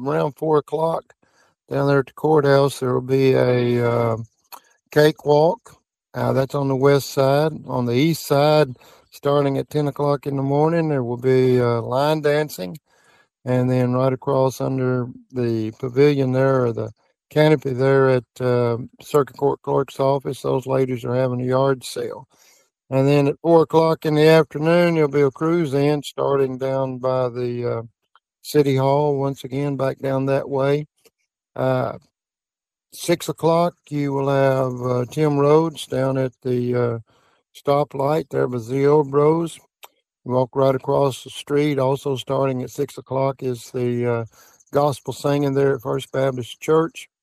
around 4 o'clock down there at the courthouse, there will be a cakewalk. That's on the west side. On the east side, starting at 10 o'clock in the morning, there will be line dancing. And then right across under the pavilion there, or the canopy there at Circuit Court Clerk's office, those ladies are having a yard sale. And then at 4 o'clock in the afternoon, there'll be a cruise in starting down by the City Hall, once again, back down that way. 6 o'clock, you will have Tim Rhodes down at the stoplight there by Zio Bros. Walk right across the street. Also, starting at 6 o'clock is the gospel singing there at First Baptist Church.